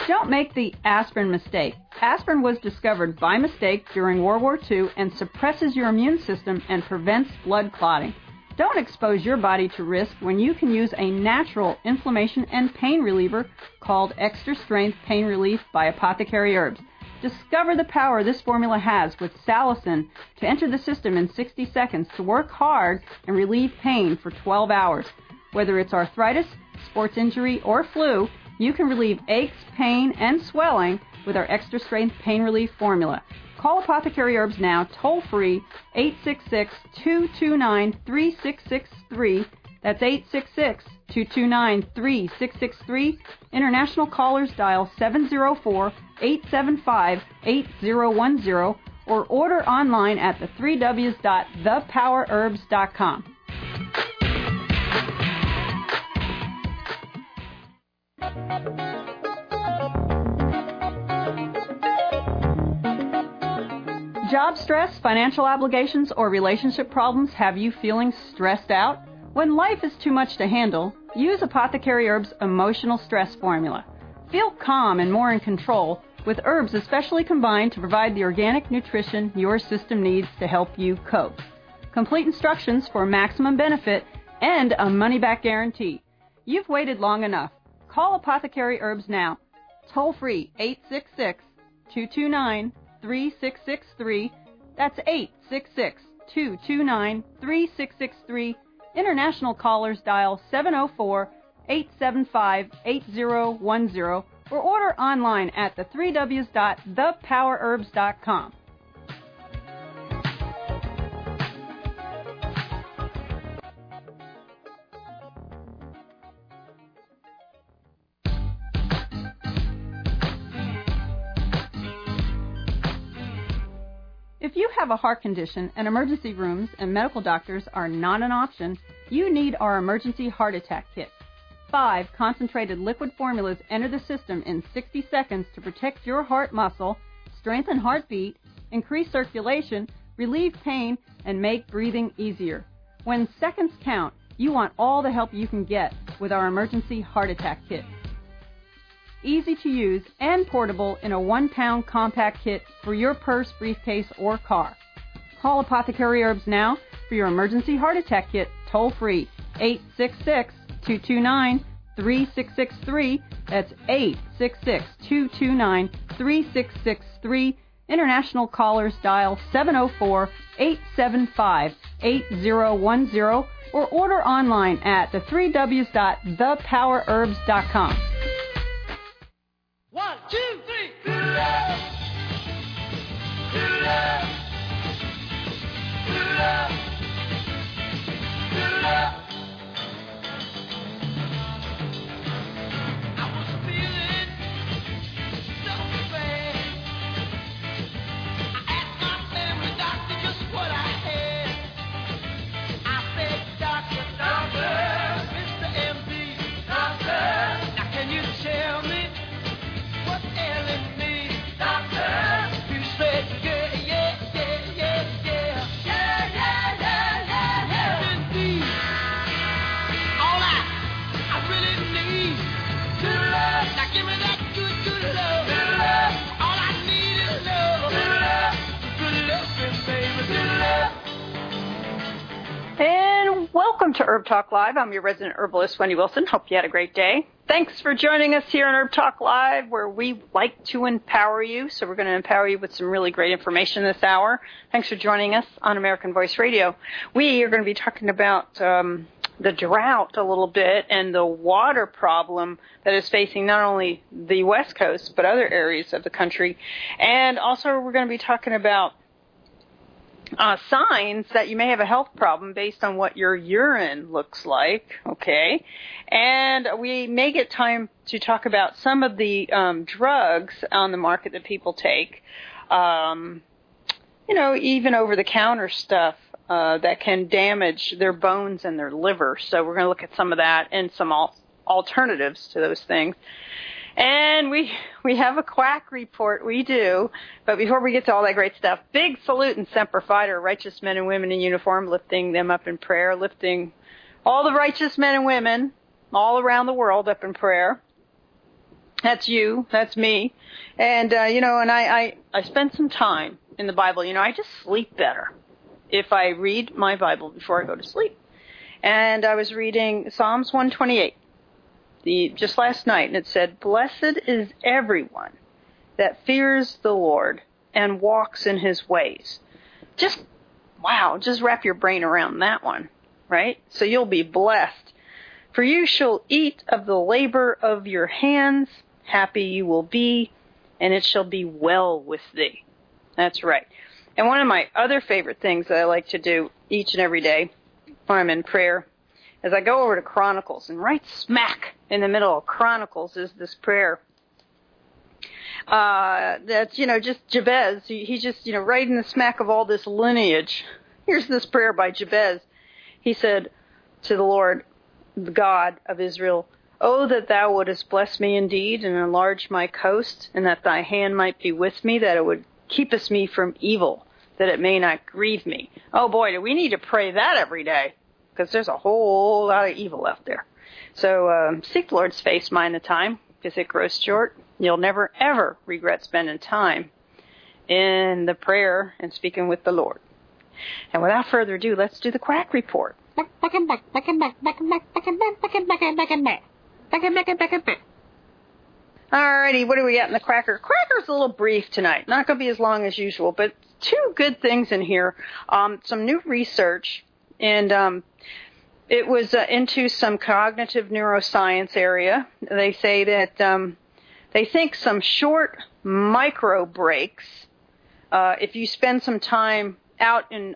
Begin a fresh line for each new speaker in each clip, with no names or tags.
Don't make the aspirin mistake. Aspirin was discovered by mistake during World War II and suppresses your immune system and prevents blood clotting. Don't expose your body to risk when you can use a natural inflammation and pain reliever called Extra Strength Pain Relief by Apothecary Herbs. Discover the power this formula has with salicin to enter the system in 60 seconds to work hard and relieve pain for 12 hours. Whether it's arthritis, sports injury, or flu, you can relieve aches, pain, and swelling with our Extra Strength Pain Relief formula. Call Apothecary Herbs now, toll-free, 866-229-3663. That's 866-229-3663. International callers dial 704-875-8010 or order online at the 3ws.thepowerherbs.com. Job stress, financial obligations, or relationship problems have you feeling stressed out? When life is too much to handle, use Apothecary Herbs' emotional stress formula. Feel calm and more in control with herbs especially combined to provide the organic nutrition your system needs to help you cope. Complete instructions for maximum benefit and a money-back guarantee. You've waited long enough. Call Apothecary Herbs now. Toll free, 866-229-3663. That's 866-229-3663. International callers dial 704-875-8010 or order online at the 3ws.thepowerherbs.com. If you have a heart condition and emergency rooms and medical doctors are not an option, you need our Emergency Heart Attack Kit. 5 concentrated liquid formulas enter the system in 60 seconds to protect your heart muscle, strengthen heartbeat, increase circulation, relieve pain, and make breathing easier. When seconds count, you want all the help you can get with our Emergency Heart Attack Kit. Easy to use and portable in a 1-pound compact kit for your purse, briefcase, or car. Call Apothecary Herbs now for your Emergency Heart Attack Kit, toll free, 866-229-3663. That's 866-229-3663. International callers dial 704-875-8010 or order online at the 3ws.thepowerherbs.com.
1, 2, 3. Good love. Good love. Good love. Good love. I was feeling so bad. I asked my family doctor just what I had. I said, Doctor, Mr. MD, Doctor, now can you tell me what's ailing me, Doctor? You said, yeah, yeah, yeah, yeah, yeah. Yeah, yeah, yeah, yeah, yeah. Indeed. All I really need, good love. Now give me that good, good love. Good love. All I need is love. Good love. Good loving, baby. Good love.
And welcome to Herb Talk Live. I'm your resident herbalist, Wendy Wilson. Hope you had a great day. Thanks for joining us here on Herb Talk Live, where we like to empower you. So we're going to empower you with some really great information this hour. Thanks for joining us on American Voice Radio. We are going to be talking about the drought a little bit and the water problem that is facing not only the West Coast, but other areas of the country. And also we're going to be talking about signs that you may have a health problem based on what your urine looks like, okay? And we may get time to talk about some of the drugs on the market that people take, even over-the-counter stuff that can damage their bones and their liver. So we're going to look at some of that and some alternatives to those things. And we have a quack report, we do. But before we get to all that great stuff, big salute and Semper Fi to righteous men and women in uniform, lifting them up in prayer, lifting all the righteous men and women all around the world up in prayer. That's you. That's me. And, and I spend some time in the Bible. I just sleep better if I read my Bible before I go to sleep. And I was reading Psalms 128 just last night, and it said, "Blessed is everyone that fears the Lord and walks in his ways." Just wrap your brain around that one, right? So you'll be blessed. "For you shall eat of the labor of your hands. Happy you will be, and it shall be well with thee." That's right. And one of my other favorite things that I like to do each and every day when I'm in prayer is I go over to Chronicles, and right smack in the middle of Chronicles is this prayer. That's, just Jabez. He's just, right in the smack of all this lineage. Here's this prayer by Jabez. He said to the Lord, the God of Israel, "Oh, that thou wouldest bless me indeed and enlarge my coast, and that thy hand might be with me, that it would keepest me from evil, that it may not grieve me." Oh boy, do we need to pray that every day, because there's a whole lot of evil out there. So seek the Lord's face, mind the time, because it grows short. You'll never, ever regret spending time in the prayer and speaking with the Lord. And without further ado, let's do the quack report. Alrighty, what do we got in the cracker? Cracker's a little brief tonight. Not going to be as long as usual, but two good things in here. Some new research, and it was into some cognitive neuroscience area. They say that they think some short micro breaks, if you spend some time out in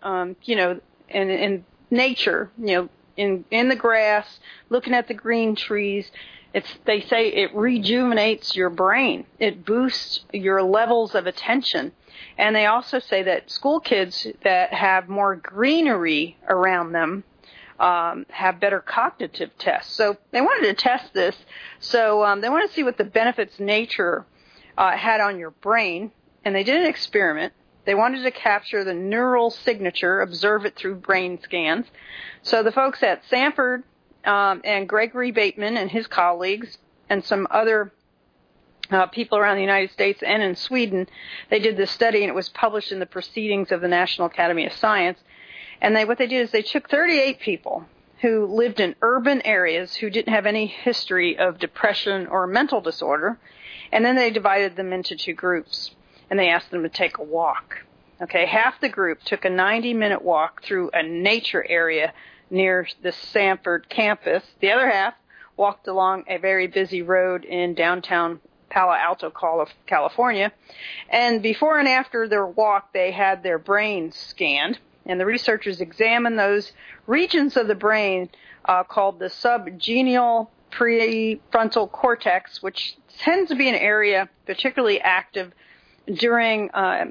in nature, in the grass, looking at the green trees, they say it rejuvenates your brain. It boosts your levels of attention. And they also say that school kids that have more greenery around them have better cognitive tests. So they wanted to test this. So they wanted to see what the benefits nature had on your brain. And they did an experiment. They wanted to capture the neural signature, observe it through brain scans. So the folks at Stanford and Gregory Bateman and his colleagues and some other people around the United States and in Sweden, they did this study, and it was published in the Proceedings of the National Academy of Science. And what they did is they took 38 people who lived in urban areas who didn't have any history of depression or mental disorder, and then they divided them into two groups, and they asked them to take a walk. Okay, half the group took a 90-minute walk through a nature area near the Stanford campus. The other half walked along a very busy road in downtown Palo Alto, California. And before and after their walk, they had their brains scanned. And the researchers examined those regions of the brain called the subgenual prefrontal cortex, which tends to be an area particularly active during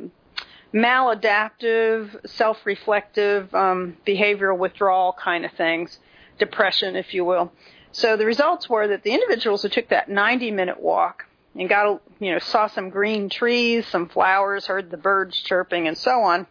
maladaptive, self-reflective, behavioral withdrawal kind of things, depression, if you will. So the results were that the individuals who took that 90-minute walk and saw some green trees, some flowers, heard the birds chirping, and so on,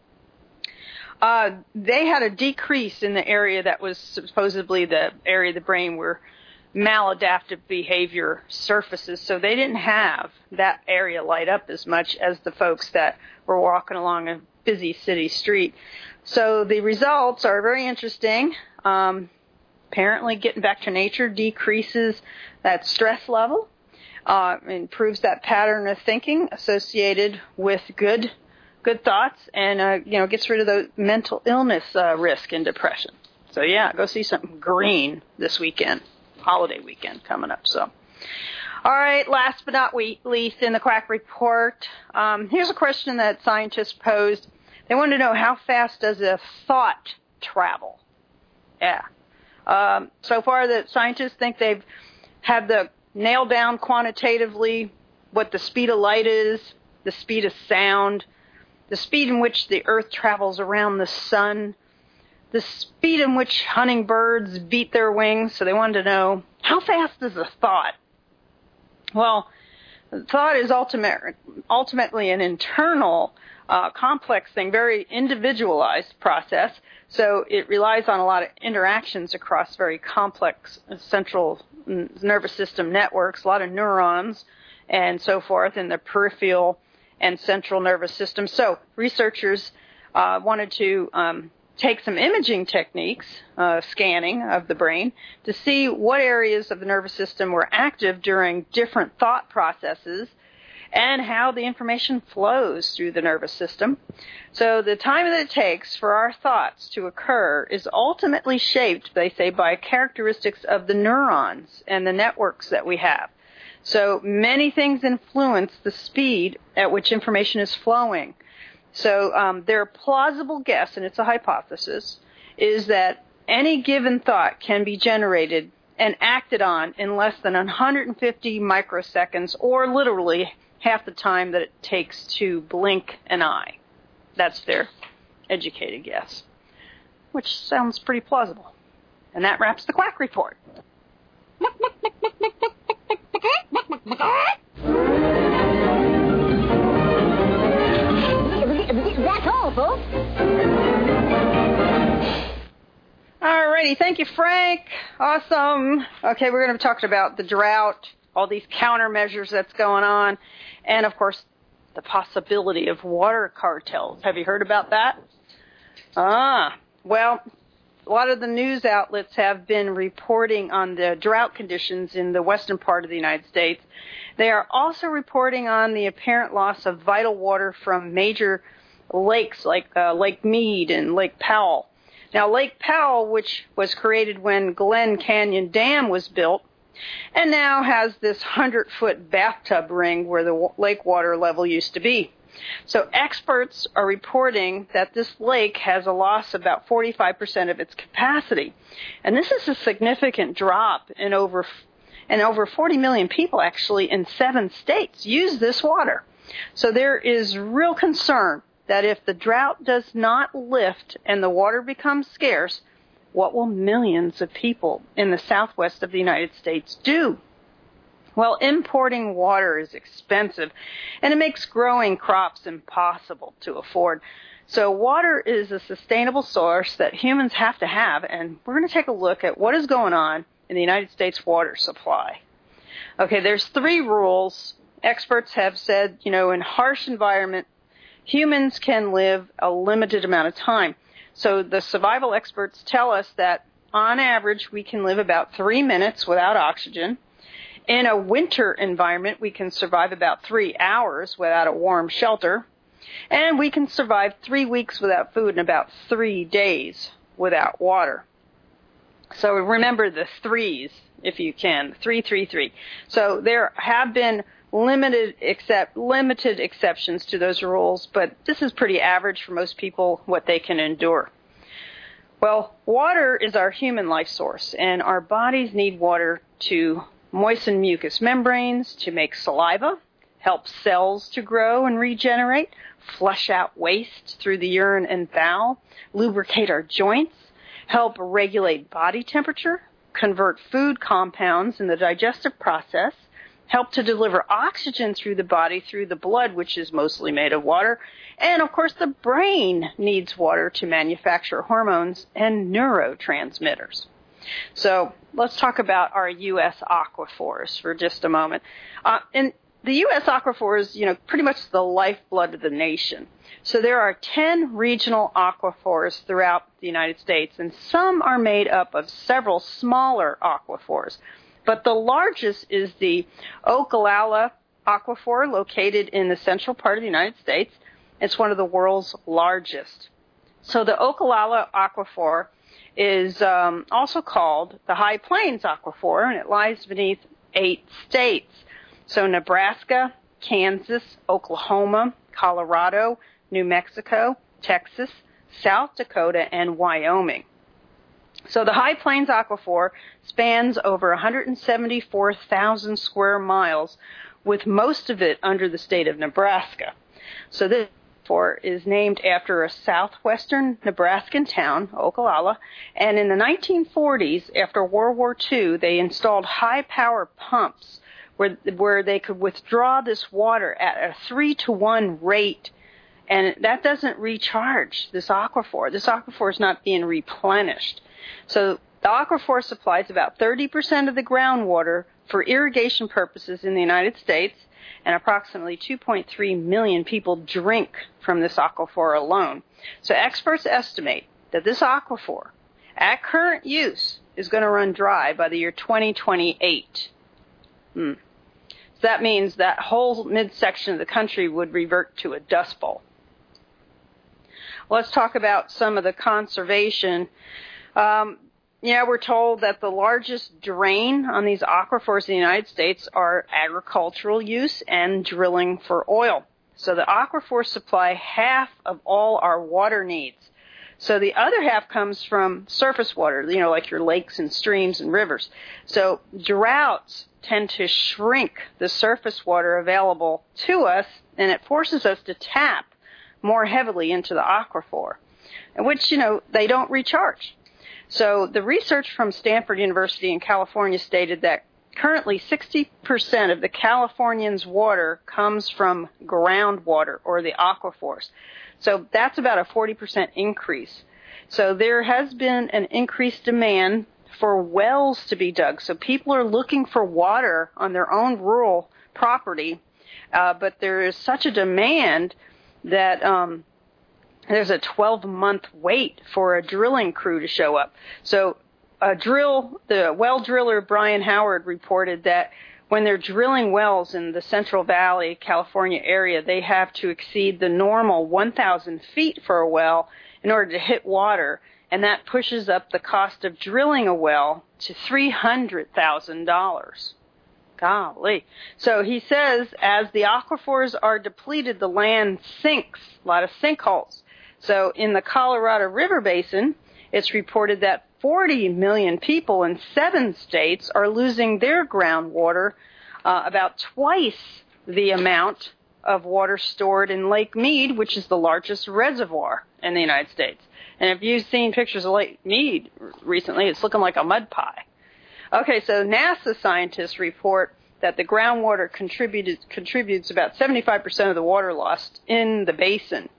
they had a decrease in the area that was supposedly the area of the brain where maladaptive behavior surfaces. So they didn't have that area light up as much as the folks that were walking along a busy city street. So the results are very interesting. Apparently getting back to nature decreases that stress level, improves that pattern of thinking associated with good thoughts, and gets rid of the mental illness risk and depression. So yeah, go see something green this weekend, holiday weekend coming up. So, all right, last but not least in the Quack Report, here's a question that scientists posed. They wanted to know, how fast does a thought travel? Yeah. So far, the scientists think they've had nailed down quantitatively what the speed of light is, the speed of sound, the speed in which the Earth travels around the sun, the speed in which hummingbirds beat their wings. So they wanted to know, how fast is a thought? Well, thought is ultimately an internal, complex thing, very individualized process. So it relies on a lot of interactions across very complex central nervous system networks, a lot of neurons and so forth in the peripheral and central nervous system. So researchers wanted to take some imaging techniques, scanning of the brain, to see what areas of the nervous system were active during different thought processes and how the information flows through the nervous system. So the time that it takes for our thoughts to occur is ultimately shaped, they say, by characteristics of the neurons and the networks that we have. So many things influence the speed at which information is flowing. So their plausible guess, and it's a hypothesis, is that any given thought can be generated and acted on in less than 150 microseconds, or literally half the time that it takes to blink an eye. That's their educated guess, which sounds pretty plausible. And that wraps the Quack Report.
That's all, folks.
Alrighty, thank you, Frank. Awesome. Okay, we're going to be talking about the drought, all these countermeasures that's going on, and, of course, the possibility of water cartels. Have you heard about that? Well, a lot of the news outlets have been reporting on the drought conditions in the western part of the United States. They are also reporting on the apparent loss of vital water from major lakes like Lake Mead and Lake Powell. Now, Lake Powell, which was created when Glen Canyon Dam was built, and now has this 100-foot bathtub ring where the lake water level used to be. So experts are reporting that this lake has a loss of about 45% of its capacity. And this is a significant drop in over 40 million people actually in 7 states use this water. So there is real concern that if the drought does not lift and the water becomes scarce, what will millions of people in the southwest of the United States do? Well, importing water is expensive, and it makes growing crops impossible to afford. So water is a sustainable source that humans have to have, and we're going to take a look at what is going on in the United States water supply. Okay, there's 3 rules. Experts have said, in harsh environment, humans can live a limited amount of time. So the survival experts tell us that, on average, we can live about 3 minutes without oxygen. In a winter environment, we can survive about 3 hours without a warm shelter. And we can survive 3 weeks without food and about 3 days without water. So remember the 3s, if you can, 3, 3, 3. So there have been limited exceptions to those rules, but this is pretty average for most people, what they can endure. Well, water is our human life source, and our bodies need water to moisten mucous membranes, to make saliva, help cells to grow and regenerate, flush out waste through the urine and bowel, lubricate our joints, help regulate body temperature, convert food compounds in the digestive process, help to deliver oxygen through the body, through the blood, which is mostly made of water. And, of course, the brain needs water to manufacture hormones and neurotransmitters. So let's talk about our U.S. aquifers for just a moment. And the U.S. aquifer is, pretty much the lifeblood of the nation. So there are 10 regional aquifers throughout the United States, and some are made up of several smaller aquifers. But the largest is the Ocala Aquifer, located in the central part of the United States. It's one of the world's largest. So the Ocala Aquifer is also called the High Plains Aquifer, and it lies beneath 8 states. So Nebraska, Kansas, Oklahoma, Colorado, New Mexico, Texas, South Dakota, and Wyoming. So the High Plains Aquifer spans over 174,000 square miles, with most of it under the state of Nebraska. So this aquifer is named after a southwestern Nebraskan town, Ocala, and in the 1940s, after World War II, they installed high-power pumps where they could withdraw this water at a 3-to-1 rate, and that doesn't recharge this aquifer. This aquifer is not being replenished. So The aquifer supplies about 30% of the groundwater for irrigation purposes in the United States, and approximately 2.3 million people drink from this aquifer alone. So experts estimate that this aquifer, at current use, is going to run dry by the year 2028. So that means that whole midsection of the country would revert to a dust bowl. Let's talk about some of the conservation. We're told that the largest drain on these aquifers in the United States are agricultural use and drilling for oil. So the aquifers supply half of all our water needs. So the other half comes from surface water, like your lakes and streams and rivers. So droughts tend to shrink the surface water available to us, and it forces us to tap more heavily into the aquifer, which, they don't recharge. So the research from Stanford University in California stated that currently 60% of the Californians' water comes from groundwater or the aquifers. So that's about a 40% increase. So there has been an increased demand for wells to be dug. So people are looking for water on their own rural property, but there is such a demand that there's a 12-month wait for a drilling crew to show up. So the well driller Brian Howard reported that when they're drilling wells in the Central Valley, California area, they have to exceed the normal 1,000 feet for a well in order to hit water, and that pushes up the cost of drilling a well to $300,000. Golly. So he says as the aquifers are depleted, the land sinks, a lot of sinkholes. So in the Colorado River Basin, it's reported that 40 million people in 7 states are losing their groundwater, about twice the amount of water stored in Lake Mead, which is the largest reservoir in the United States. And if you've seen pictures of Lake Mead recently, it's looking like a mud pie. Okay, so NASA scientists report that the groundwater contributes about 75% of the water lost in the basin.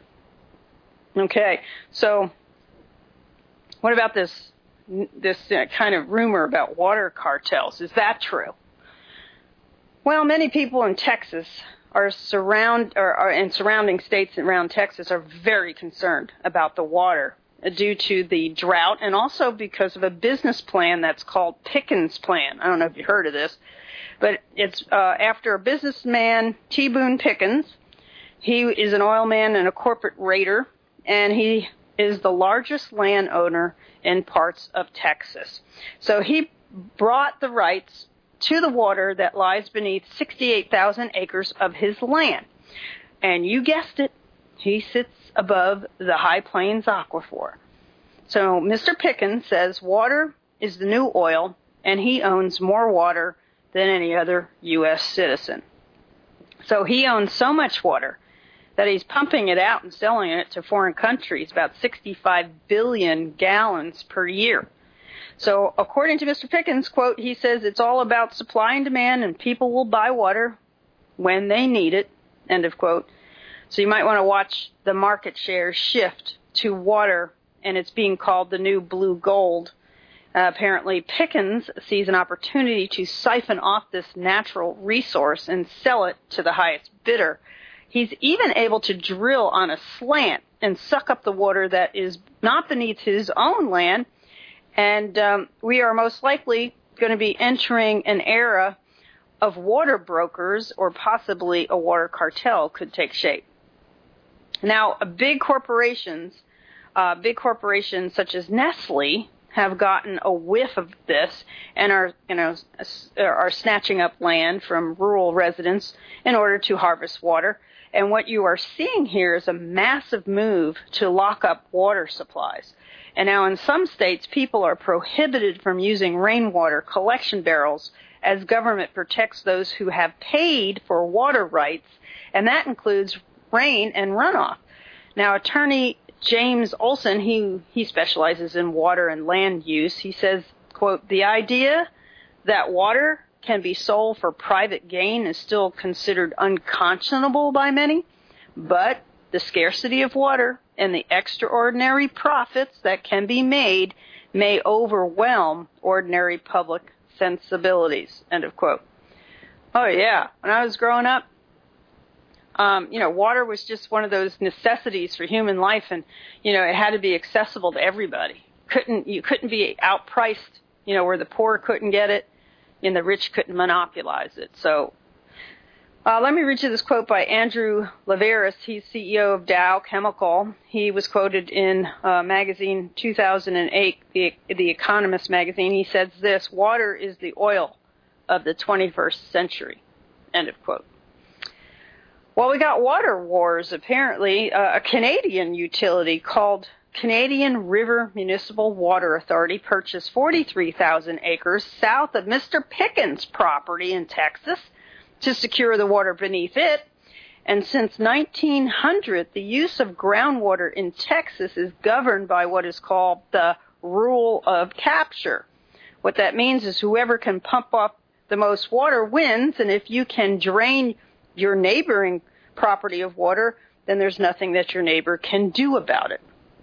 Okay, so what about this kind of rumor about water cartels? Is that true? Well, many people in Texas and surrounding states around Texas are very concerned about the water due to the drought and also because of a business plan that's called Pickens Plan. I don't know if you heard of this, but it's after a businessman, T. Boone Pickens. He is an oil man and a corporate raider, and he is the largest landowner in parts of Texas. So he brought the rights to the water that lies beneath 68,000 acres of his land. And you guessed it, he sits above the High Plains Aquifer. So Mr. Pickens says water is the new oil, and he owns more water than any other U.S. citizen. So he owns so much water that he's pumping it out and selling it to foreign countries, about 65 billion gallons per year. So according to Mr. Pickens, quote, he says it's all about supply and demand and people will buy water when they need it, end of quote. So you might want to watch the market share shift to water, and it's being called the new blue gold. Apparently Pickens sees an opportunity to siphon off this natural resource and sell it to the highest bidder. He's even able to drill on a slant and suck up the water that is not beneath his own land. And we are most likely going to be entering an era of water brokers, or possibly a water cartel could take shape. Now, big corporations such as Nestle have gotten a whiff of this and are snatching up land from rural residents in order to harvest water. And what you are seeing here is a massive move to lock up water supplies. And now in some states, people are prohibited from using rainwater collection barrels as government protects those who have paid for water rights, and that includes rain and runoff. Now, attorney James Olson, he specializes in water and land use. He says, quote, the idea that water can be sold for private gain is still considered unconscionable by many, but the scarcity of water and the extraordinary profits that can be made may overwhelm ordinary public sensibilities, end of quote. Oh, yeah. When I was growing up, water was just one of those necessities for human life, and, it had to be accessible to everybody. You couldn't be outpriced, where the poor couldn't get it and the rich couldn't monopolize it. So let me read you this quote by Andrew Laveris. He's CEO of Dow Chemical. He was quoted in magazine 2008, the Economist magazine. He says this: "Water is the oil of the 21st century," end of quote. Well, we got water wars, apparently. A Canadian utility called Canadian River Municipal Water Authority purchased 43,000 acres south of Mr. Pickens' property in Texas to secure the water beneath it. And since 1900, the use of groundwater in Texas is governed by what is called the rule of capture. What that means is whoever can pump up the most water wins, and if you can drain your neighboring property of water, then there's nothing that your neighbor can do about it.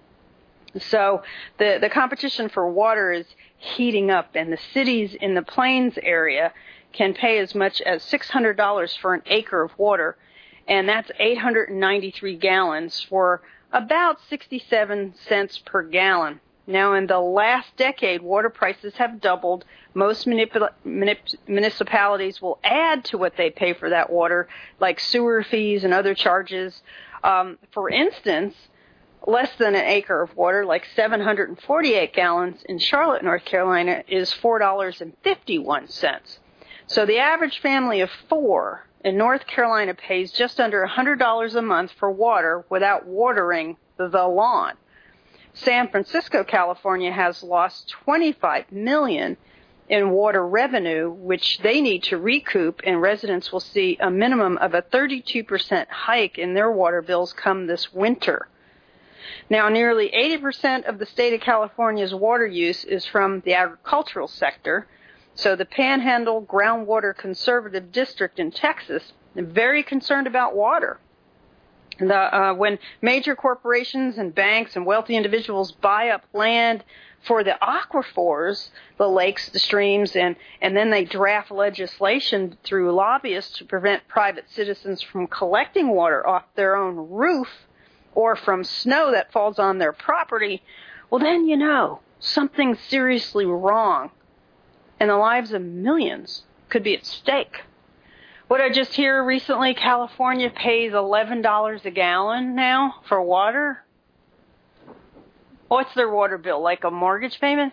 So the competition for water is heating up, and the cities in the Plains area can pay as much as $600 for an acre of water, and that's 893 gallons for about 67 cents per gallon. Now, in the last decade, water prices have doubled. Most municipalities will add to what they pay for that water, like sewer fees and other charges. For instance, less than an acre of water, like 748 gallons in Charlotte, North Carolina, is $4.51. So the average family of four in North Carolina pays just under $100 a month for water without watering the lawn. San Francisco, California, has lost $25 million in water revenue, which they need to recoup, and residents will see a minimum of a 32% hike in their water bills come this winter. Now, nearly 80% of the state of California's water use is from the agricultural sector, so the Panhandle Groundwater Conservative District in Texas is very concerned about water. When major corporations and banks and wealthy individuals buy up land for the aquifers, the lakes, the streams, and then they draft legislation through lobbyists to prevent private citizens from collecting water off their own roof or from snow that falls on their property, well, then something's seriously wrong, and the lives of millions could be at stake. What I just hear recently, California pays $11 a gallon now for water. What's their water bill, like a mortgage payment?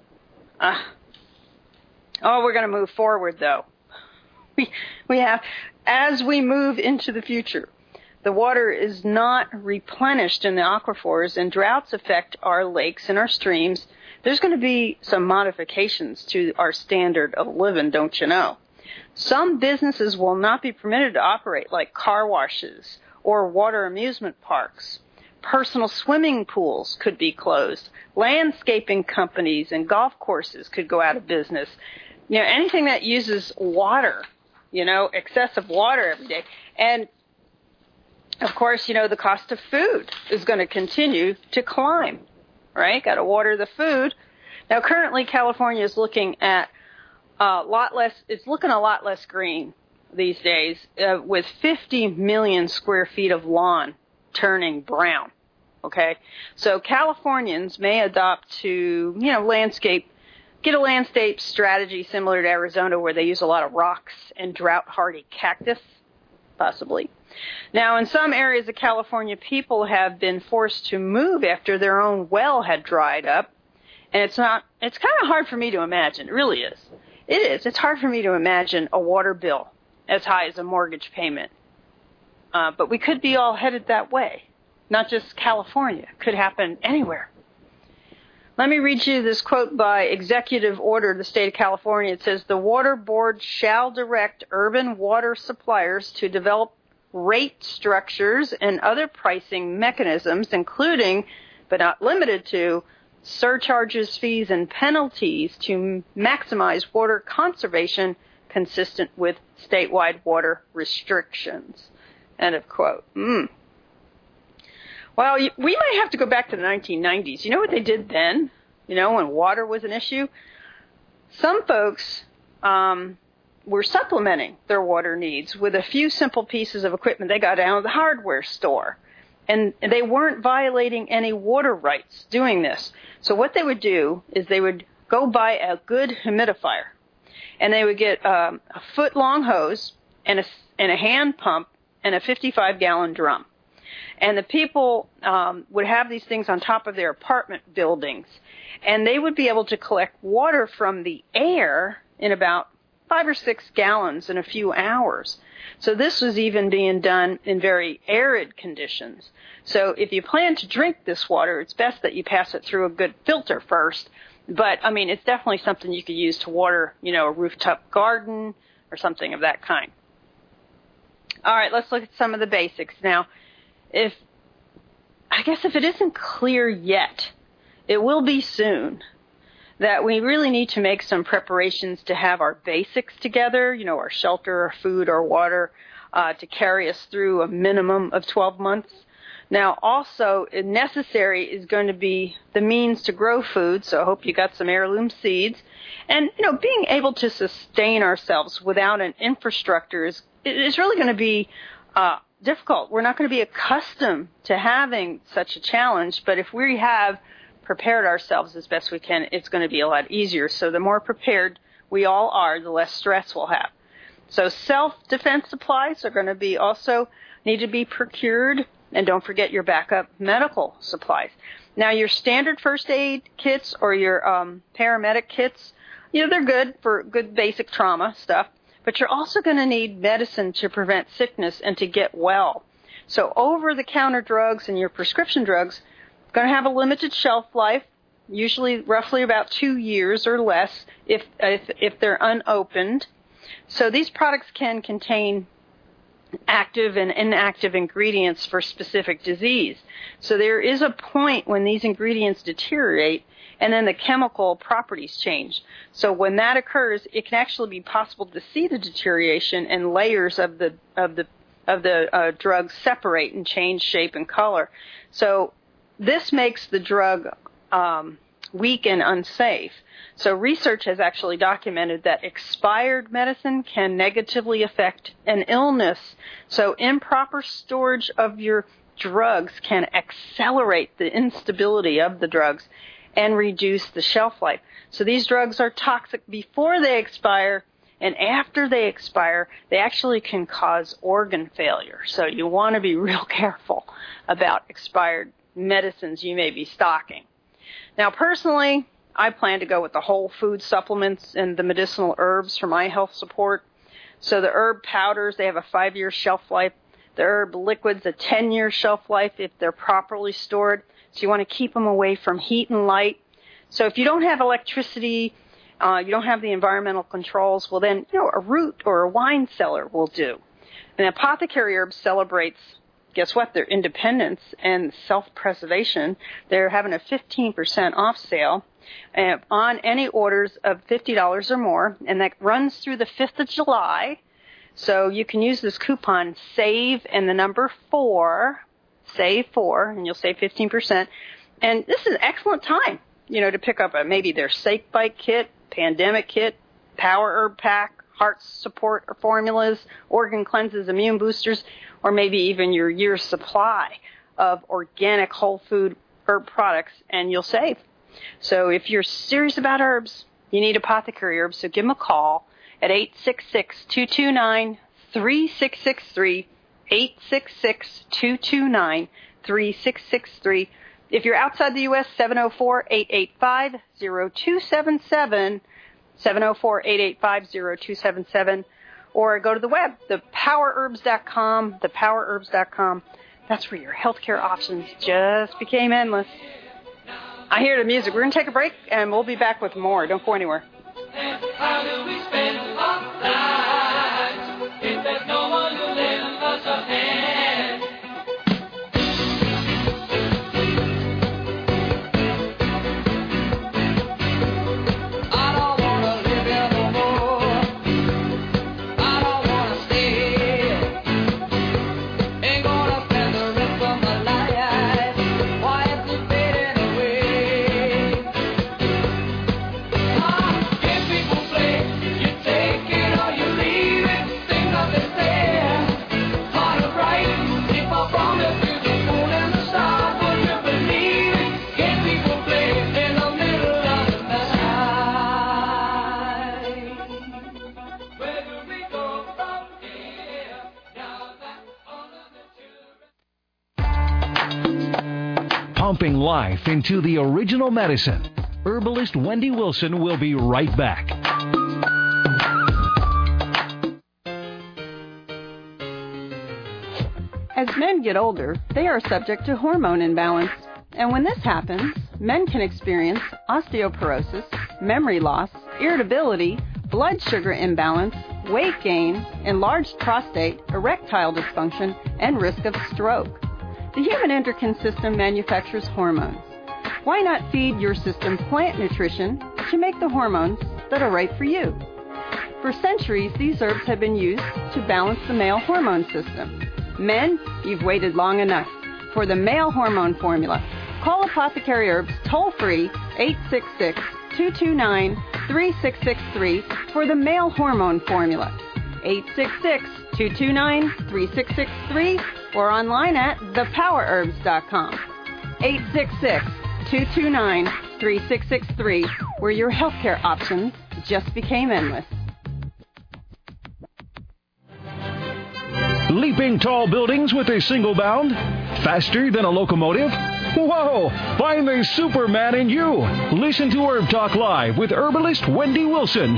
We're going to move forward, though. We have, as we move into the future, the water is not replenished in the aquifers, and droughts affect our lakes and our streams. There's going to be some modifications to our standard of living, don't you know? Some businesses will not be permitted to operate, like car washes or water amusement parks. Personal swimming pools could be closed. Landscaping companies and golf courses could go out of business. Anything that uses water, excessive water every day. And, of course, the cost of food is going to continue to climb, right? Got to water the food. Now, currently, California is looking at it's looking a lot less green these days, with 50 million square feet of lawn turning brown. Okay, so Californians may adopt to, get a landscape strategy similar to Arizona, where they use a lot of rocks and drought-hardy cactus, possibly. Now, in some areas of California, people have been forced to move after their own well had dried up, and it's kind of hard for me to imagine. It really is. It is. It's hard for me to imagine a water bill as high as a mortgage payment. But we could be all headed that way. Not just California. It could happen anywhere. Let me read you this quote by Executive Order of the State of California. It says, "The Water Board shall direct urban water suppliers to develop rate structures and other pricing mechanisms, including, but not limited to, surcharges, fees, and penalties to maximize water conservation consistent with statewide water restrictions." End of quote. Well, we might have to go back to the 1990s. You know what they did then? when water was an issue. Some folks were supplementing their water needs with a few simple pieces of equipment they got down at the hardware store. And they weren't violating any water rights doing this. So what they would do is they would go buy a good humidifier. And they would get a foot-long hose and a hand pump and a 55-gallon drum. And the people would have these things on top of their apartment buildings. And they would be able to collect water from the air in about 5 or 6 gallons in a few hours. So this was even being done in very arid conditions. So if you plan to drink this water, it's best that you pass it through a good filter first. But, I mean, it's definitely something you could use to water, a rooftop garden or something of that kind. All right, let's look at some of the basics. Now, if it isn't clear yet, it will be soon, that we really need to make some preparations to have our basics together, our shelter, our food, our water, to carry us through a minimum of 12 months. Now, also necessary is going to be the means to grow food, so I hope you got some heirloom seeds. And, being able to sustain ourselves without an infrastructure is really going to be difficult. We're not going to be accustomed to having such a challenge, but if we have prepared ourselves as best we can, it's going to be a lot easier. So the more prepared we all are, the less stress we'll have. So self-defense supplies are going to be also need to be procured. And don't forget your backup medical supplies. Now, your standard first aid kits or your paramedic kits, they're good for good basic trauma stuff. But you're also going to need medicine to prevent sickness and to get well. So over-the-counter drugs and your prescription drugs are going to have a limited shelf life, usually roughly about 2 years or less if they're unopened. So these products can contain active and inactive ingredients for specific disease. So there is a point when these ingredients deteriorate and then the chemical properties change. So when that occurs, it can actually be possible to see the deterioration and layers of the drugs separate and change shape and color. So this makes the drug weak and unsafe. So research has actually documented that expired medicine can negatively affect an illness. So improper storage of your drugs can accelerate the instability of the drugs and reduce the shelf life. So these drugs are toxic before they expire, and after they expire, they actually can cause organ failure. So you want to be real careful about expired medicines you may be stocking. Now, personally, I plan to go with the whole food supplements and the medicinal herbs for my health support. So the herb powders, they have a 5-year shelf life. The herb liquids, a 10-year shelf life if they're properly stored. So you want to keep them away from heat and light. So if you don't have electricity, you don't have the environmental controls, well then, a root or a wine cellar will do. And Apothecary Herbs celebrates, guess what, their independence and self-preservation. They're having a 15% off sale on any orders of $50 or more, and that runs through the 5th of July. So you can use this coupon, SAVE and the number 4, SAVE 4, and you'll save 15%. And this is an excellent time, to pick up maybe their Sake Bite kit, Pandemic kit, Power Herb Pack, heart support formulas, organ cleanses, immune boosters, or maybe even your year's supply of organic whole food herb products, and you'll save. So if you're serious about herbs, you need Apothecary Herbs, so give them a call at 866-229-3663, 866-229-3663. If you're outside the U.S., 704-885-0277, 704-885-0277, or go to the web, thepowerherbs.com, thepowerherbs.com. That's where your healthcare options just became endless. I hear the music. We're going to take a break, and we'll be back with more. Don't go anywhere.
How do we spend our lives if there's no one to lend us a hand? I don't want to live here no more. I don't want to stay here. Ain't gonna spend the rest of my life quietly fading away.
pumping life into the original medicine. Herbalist Wendy Wilson will be right back.
As men get older, they are subject to hormone imbalance. And when this happens, men can experience osteoporosis, memory loss, irritability, blood sugar imbalance, weight gain, enlarged prostate, erectile dysfunction, and risk of stroke. The human endocrine system manufactures hormones. Why not feed your system plant nutrition to make the hormones that are right for you? For centuries, these herbs have been used to balance the male hormone system. Men, you've waited long enough for the male hormone formula. Call Apothecary Herbs toll-free 866-229-3663 for the male hormone formula. 866-229-3663 or online at thepowerherbs.com. 866-229-3663, where your healthcare options just became endless.
Leaping tall buildings with a single bound? Faster than a locomotive? Whoa! Find the Superman in you! Listen to Herb Talk Live with herbalist Wendy Wilson.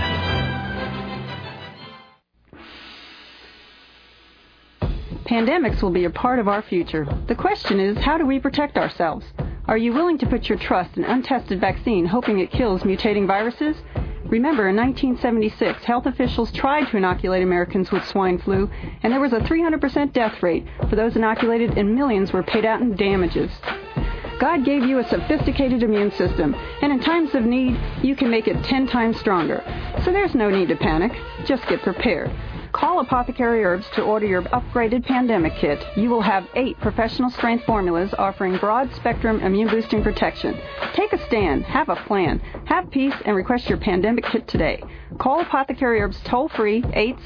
Pandemics will be a part of our future. The question is, how do we protect ourselves? Are you willing to put your trust in untested vaccine, hoping it kills mutating viruses? Remember, in 1976, health officials tried to inoculate Americans with swine flu, and there was a 300% death rate for those inoculated, and millions were paid out in damages. God gave you a sophisticated immune system, and in times of need, you can make it 10 times stronger. So there's no need to panic. Just get prepared. Call Apothecary Herbs to order your upgraded pandemic kit. You will have 8 professional-strength formulas offering broad-spectrum immune-boosting protection. Take a stand. Have a plan. Have peace and request your pandemic kit today. Call Apothecary Herbs toll-free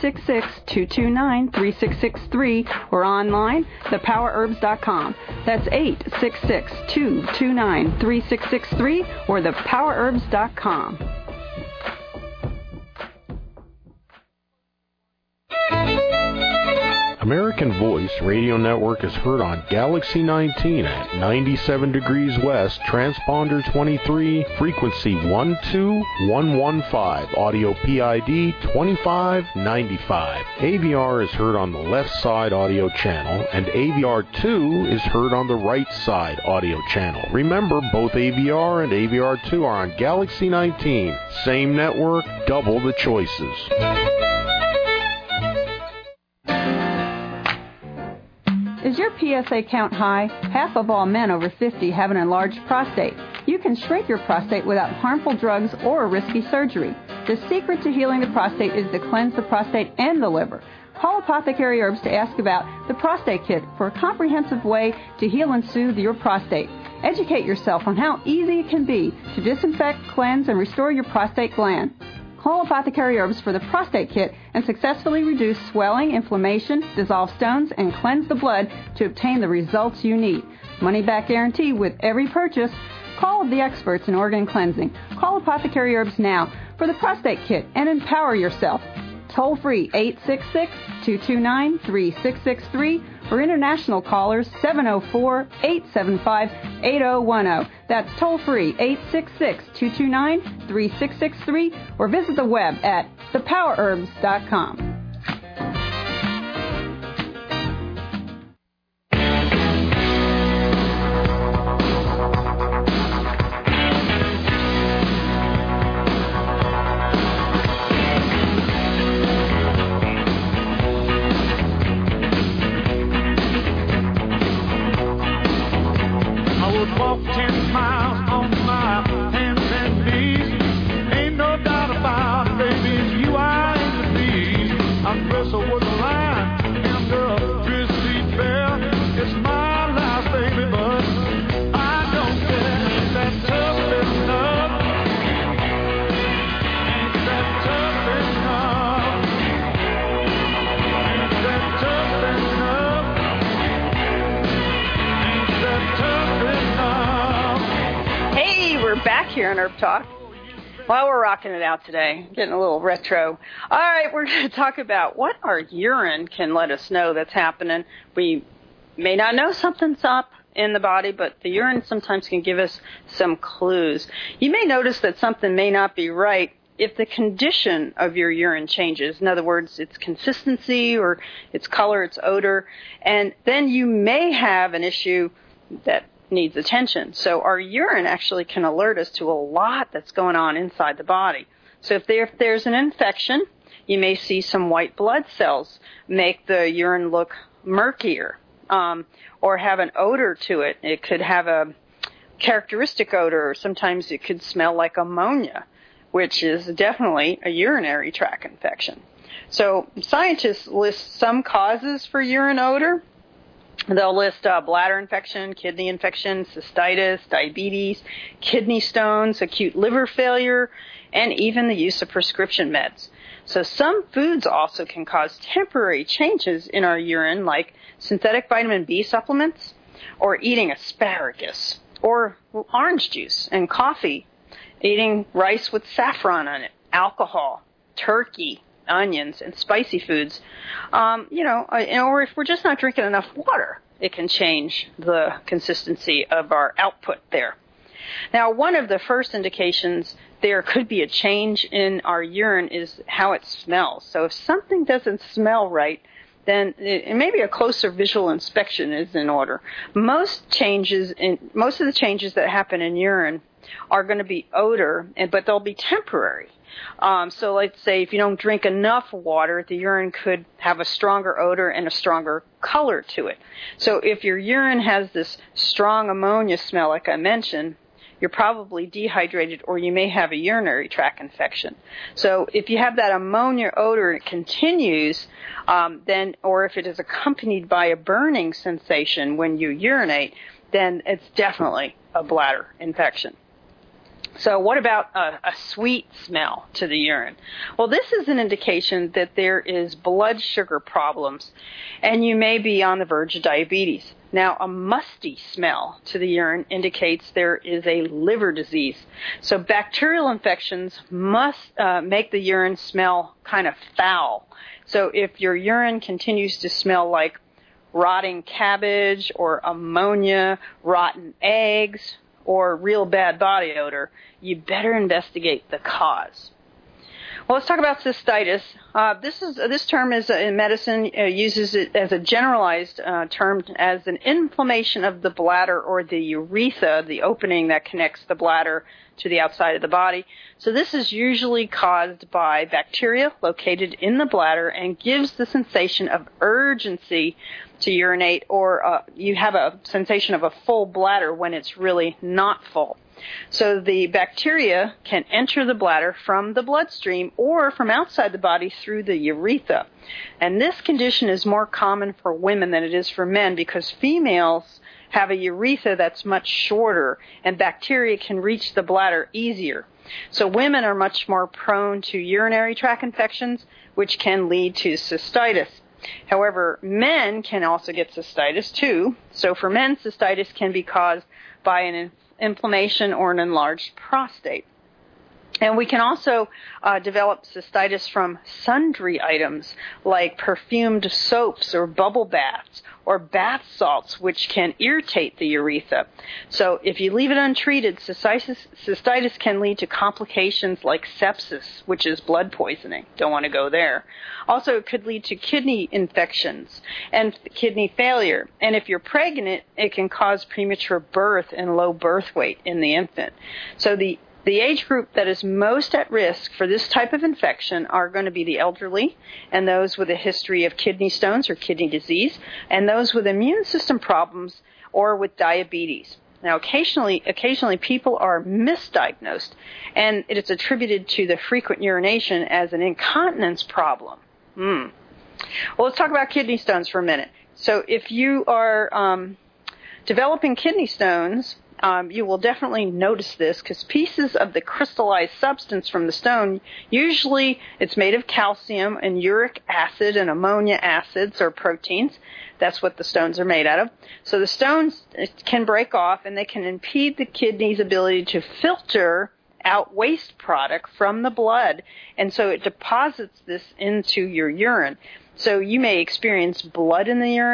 866-229-3663 or online, thepowerherbs.com. That's 866-229-3663 or thepowerherbs.com.
American Voice Radio Network is heard on Galaxy 19 at 97 degrees west, transponder 23, frequency 12115, audio PID 2595. AVR is heard on the left side audio channel, and AVR2 is heard on the right side audio channel. Remember, both AVR and AVR2 are on Galaxy 19. Same network, double the choices.
Is your PSA count high? Half of all men over 50 have an enlarged prostate. You can shrink your prostate without harmful drugs or risky surgery. The secret to healing the prostate is to cleanse the prostate and the liver. Call Apothecary Herbs to ask about the prostate kit for a comprehensive way to heal and soothe your prostate. Educate yourself on how easy it can be to disinfect, cleanse, and restore your prostate gland. Call Apothecary Herbs for the prostate kit and successfully reduce swelling, inflammation, dissolve stones, and cleanse the blood to obtain the results you need. Money-back guarantee with every purchase. Call the experts in organ cleansing. Call Apothecary Herbs now for the prostate kit and empower yourself. Toll-free 866-229-3663 or international callers 704-875-8010. That's toll-free 866-229-3663 or visit the web at thepowerherbs.com.
Walk 10 miles on my hands and knees. Ain't no doubt about it, baby, it's you I aim to please. I wrestle with the line and the 3-seat bell. It's my life, baby, but I don't care. Ain't that tough enough? Ain't that tough enough? Ain't that tough enough? Ain't that tough enough?
Hey, we're back here on Herb Talk. Well, we're rocking it out today, getting a little retro. All right, we're going to talk about what our urine can let us know that's happening. We may not know something's up, in the body, but the urine sometimes can give us some clues. You may notice that something may not be right if the condition of your urine changes. In other words, its consistency or its color, its odor, and then you may have an issue that needs attention. So our urine actually can alert us to a lot that's going on inside the body. So if there's an infection, you may see some white blood cells make the urine look murkier, or have an odor to it. It could have a characteristic odor, or sometimes it could smell like ammonia, which is definitely a urinary tract infection. So scientists list some causes for urine odor. They'll list bladder infection, kidney infection, cystitis, diabetes, kidney stones, acute liver failure, and even the use of prescription meds. So some foods also can cause temporary changes in our urine, like synthetic vitamin B supplements, or eating asparagus, or orange juice and coffee, eating rice with saffron on it, alcohol, turkey, onions, and spicy foods. Or if we're just not drinking enough water, it can change the consistency of our output there. Now, one of the first indications there could be a change in our urine is how it smells. So if something doesn't smell right, then maybe a closer visual inspection is in order. Most of the changes that happen in urine are going to be odor, but they'll be temporary. So let's say if you don't drink enough water, the urine could have a stronger odor and a stronger color to it. So if your urine has this strong ammonia smell, like I mentioned, you're probably dehydrated, or you may have a urinary tract infection. So if you have that ammonia odor and it continues, or if it is accompanied by a burning sensation when you urinate, then it's definitely a bladder infection. So what about a sweet smell to the urine? Well, this is an indication that there is blood sugar problems, and you may be on the verge of diabetes. Now, a musty smell to the urine indicates there is a liver disease. So bacterial infections must make the urine smell kind of foul. So if your urine continues to smell like rotting cabbage or ammonia, rotten eggs, or real bad body odor, you better investigate the cause. Well, let's talk about cystitis. This term is in medicine uses it as a generalized term as an inflammation of the bladder or the urethra, the opening that connects the bladder to the outside of the body. So this is usually caused by bacteria located in the bladder and gives the sensation of urgency to urinate, or you have a sensation of a full bladder when it's really not full. So the bacteria can enter the bladder from the bloodstream or from outside the body through the urethra. And this condition is more common for women than it is for men because females have a urethra that's much shorter and bacteria can reach the bladder easier. So women are much more prone to urinary tract infections, which can lead to cystitis. However, men can also get cystitis too. So for men, cystitis can be caused by an inflammation or an enlarged prostate. And we can also develop cystitis from sundry items like perfumed soaps or bubble baths or bath salts, which can irritate the urethra. So if you leave it untreated, cystitis can lead to complications like sepsis, which is blood poisoning. Don't want to go there. Also, it could lead to kidney infections and kidney failure. And if you're pregnant, it can cause premature birth and low birth weight in the infant. So the age group that is most at risk for this type of infection are going to be the elderly and those with a history of kidney stones or kidney disease and those with immune system problems or with diabetes. Now, occasionally people are misdiagnosed, and it is attributed to the frequent urination as an incontinence problem. Well, let's talk about kidney stones for a minute. So if you are developing kidney stones, you will definitely notice this because pieces of the crystallized substance from the stone, usually it's made of calcium and uric acid and ammonia acids or proteins. That's what the stones are made out of. So the stones can break off and they can impede the kidney's ability to filter out waste product from the blood. And so it deposits this into your urine. So you may experience blood in the urine,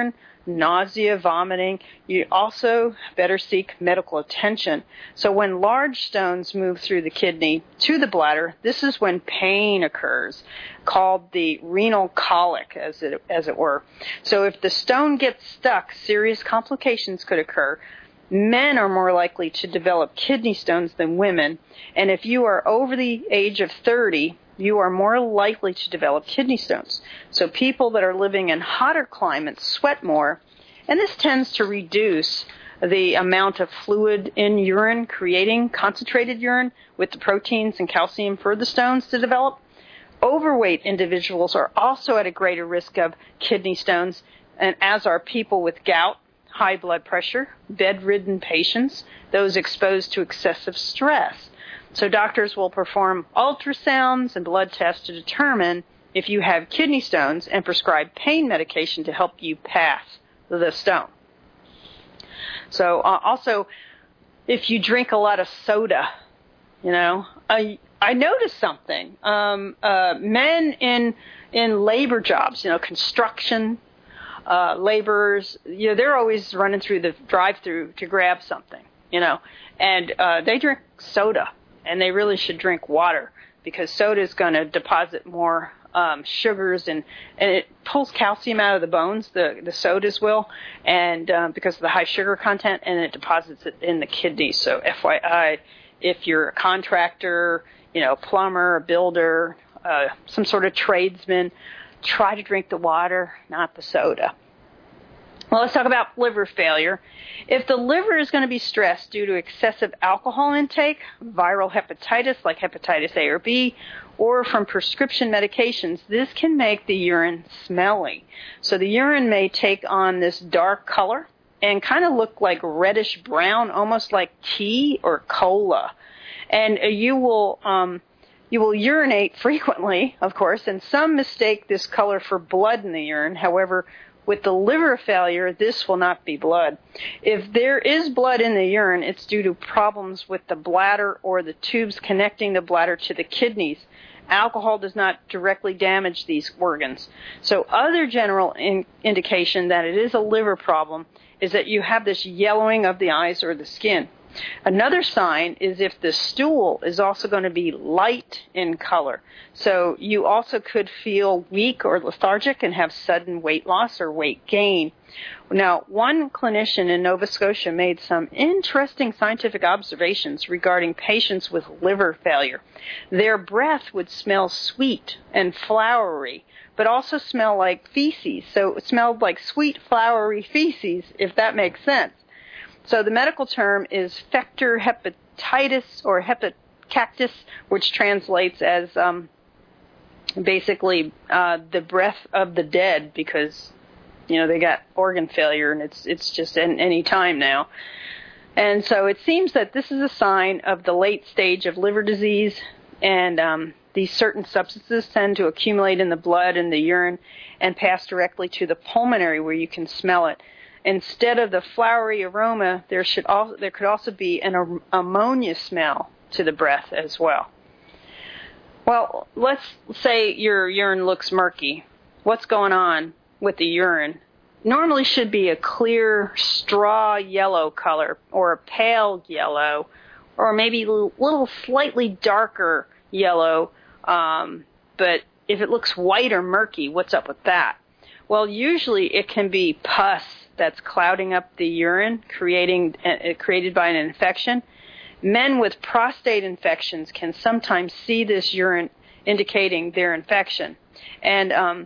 nausea, vomiting, you also better seek medical attention. So when large stones move through the kidney to the bladder, this is when pain occurs, called the renal colic, as it were. So if the stone gets stuck, serious complications could occur. Men are more likely to develop kidney stones than women, and if you are over the age of 30, you are more likely to develop kidney stones. So people that are living in hotter climates sweat more, and this tends to reduce the amount of fluid in urine, creating concentrated urine with the proteins and calcium for the stones to develop. Overweight individuals are also at a greater risk of kidney stones, and as are people with gout, high blood pressure, bedridden patients, those exposed to excessive stress. So doctors will perform ultrasounds and blood tests to determine if you have kidney stones and prescribe pain medication to help you pass the stone. So also, if you drink a lot of soda, I noticed something. Men in labor jobs, construction, laborers, they're always running through the drive-through to grab something, and they drink soda. And they really should drink water because soda is going to deposit more sugars and it pulls calcium out of the bones, the sodas will, and because of the high sugar content, and it deposits it in the kidneys. So FYI, if you're a contractor, plumber, a builder, some sort of tradesman, try to drink the water, not the soda. Well, let's talk about liver failure. If the liver is going to be stressed due to excessive alcohol intake, viral hepatitis like hepatitis A or B, or from prescription medications, this can make the urine smelly. So the urine may take on this dark color and kind of look like reddish brown, almost like tea or cola. And you will urinate frequently, of course, and some mistake this color for blood in the urine. However, with the liver failure, this will not be blood. If there is blood in the urine, it's due to problems with the bladder or the tubes connecting the bladder to the kidneys. Alcohol does not directly damage these organs. So other general indication that it is a liver problem is that you have this yellowing of the eyes or the skin. Another sign is if the stool is also going to be light in color. So you also could feel weak or lethargic and have sudden weight loss or weight gain. Now, one clinician in Nova Scotia made some interesting scientific observations regarding patients with liver failure. Their breath would smell sweet and flowery, but also smell like feces. So it smelled like sweet, flowery feces, if that makes sense. So the medical term is Factor hepatitis or hepacactus, which translates as basically the breath of the dead, because they got organ failure and it's just any time now. And so it seems that this is a sign of the late stage of liver disease, and these certain substances tend to accumulate in the blood and the urine and pass directly to the pulmonary where you can smell it. Instead of the flowery aroma, there could also be an ammonia smell to the breath as well. Well, let's say your urine looks murky. What's going on with the urine? Normally should be a clear straw yellow color or a pale yellow or maybe a little slightly darker yellow. But if it looks white or murky, what's up with that? Well, usually it can be pus that's clouding up the urine, created by an infection. Men with prostate infections can sometimes see this urine indicating their infection. And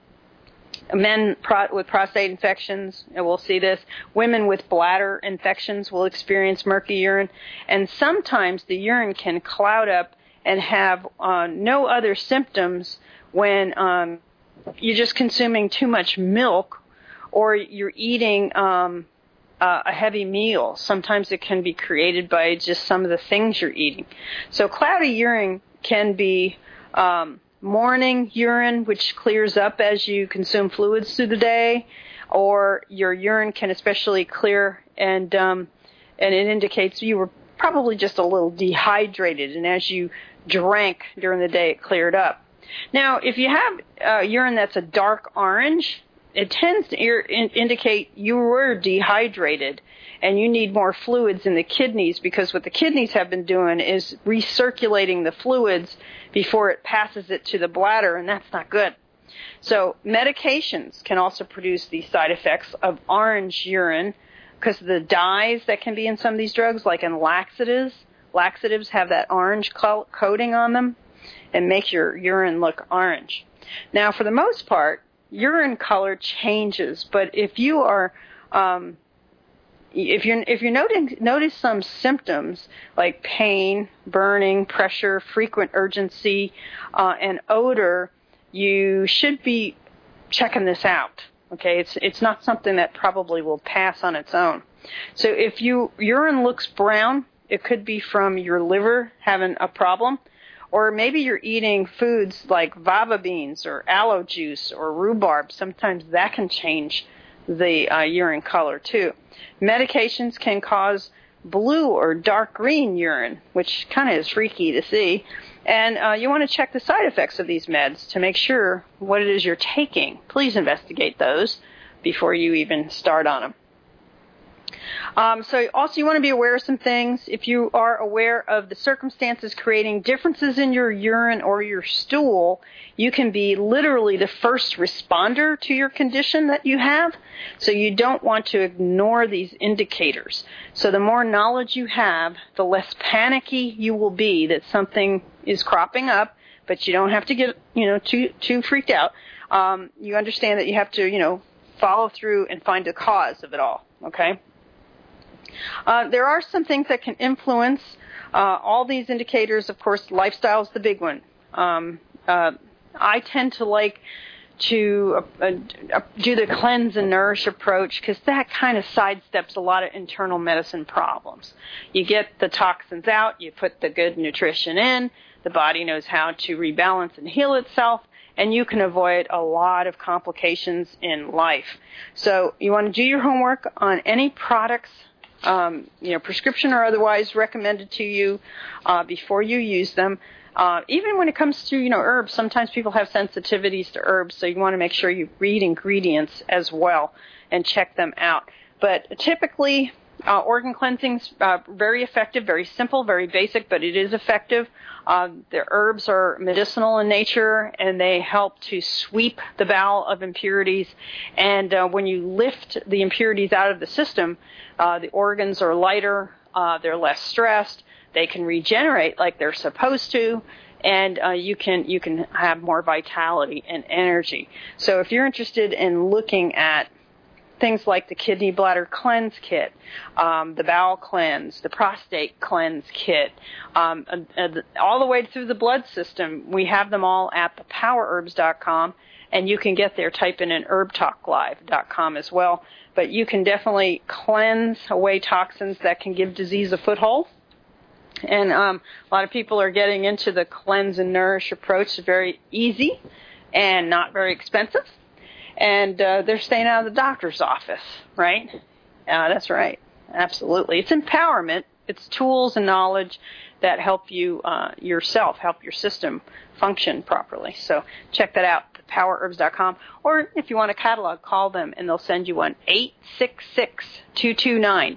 men with prostate infections will see this. Women with bladder infections will experience murky urine. And sometimes the urine can cloud up and have no other symptoms when you're just consuming too much milk or you're eating a heavy meal. Sometimes it can be created by just some of the things you're eating. So cloudy urine can be morning urine, which clears up as you consume fluids through the day, or your urine can especially clear and it indicates you were probably just a little dehydrated, and as you drank during the day, it cleared up. Now, if you have urine that's a dark orange, it tends to indicate you were dehydrated and you need more fluids in the kidneys, because what the kidneys have been doing is recirculating the fluids before it passes it to the bladder, and that's not good. So medications can also produce these side effects of orange urine because of the dyes that can be in some of these drugs, like in laxatives. Laxatives have that orange coating on them and make your urine look orange. Now, for the most part, urine color changes, but if you are if you notice some symptoms like pain, burning, pressure, frequent urgency, and odor, you should be checking this out. Okay, it's not something that probably will pass on its own. So if urine looks brown, it could be from your liver having a problem, or maybe you're eating foods like fava beans or aloe juice or rhubarb. Sometimes that can change the urine color too. Medications can cause blue or dark green urine, which kind of is freaky to see. And you want to check the side effects of these meds to make sure what it is you're taking. Please investigate those before you even start on them. So also you want to be aware of some things. If you are aware of the circumstances creating differences in your urine or your stool, you can be literally the first responder to your condition that you have. So you don't want to ignore these indicators. So the more knowledge you have, the less panicky you will be that something is cropping up, but you don't have to get, too freaked out. You understand that you have to, follow through and find the cause of it all, okay? There are some things that can influence all these indicators. Of course, lifestyle is the big one. I tend to like to do the cleanse and nourish approach because that kind of sidesteps a lot of internal medicine problems. You get the toxins out, you put the good nutrition in, the body knows how to rebalance and heal itself, and you can avoid a lot of complications in life. So you want to do your homework on any products, prescription or otherwise recommended to you before you use them. Even when it comes to, herbs, sometimes people have sensitivities to herbs, so you want to make sure you read ingredients as well and check them out. But typically, organ cleansing's very effective, very simple, very basic, but it is effective. The herbs are medicinal in nature, and they help to sweep the bowel of impurities. And when you lift the impurities out of the system, the organs are lighter, they're less stressed, they can regenerate like they're supposed to, and you can have more vitality and energy. So if you're interested in looking at things like the kidney bladder cleanse kit, the bowel cleanse, the prostate cleanse kit, all the way through the blood system, we have them all at thepowerbs.com, and you can get there, type in herbtalklive.com as well. But you can definitely cleanse away toxins that can give disease a foothold. And a lot of people are getting into the cleanse and nourish approach. It's very easy and not very expensive. And they're staying out of the doctor's office, right? That's right. Absolutely. It's empowerment. It's tools and knowledge that help you yourself, help your system function properly. So check that out, powerherbs.com. Or if you want a catalog, call them, and they'll send you one. 866-229-3663.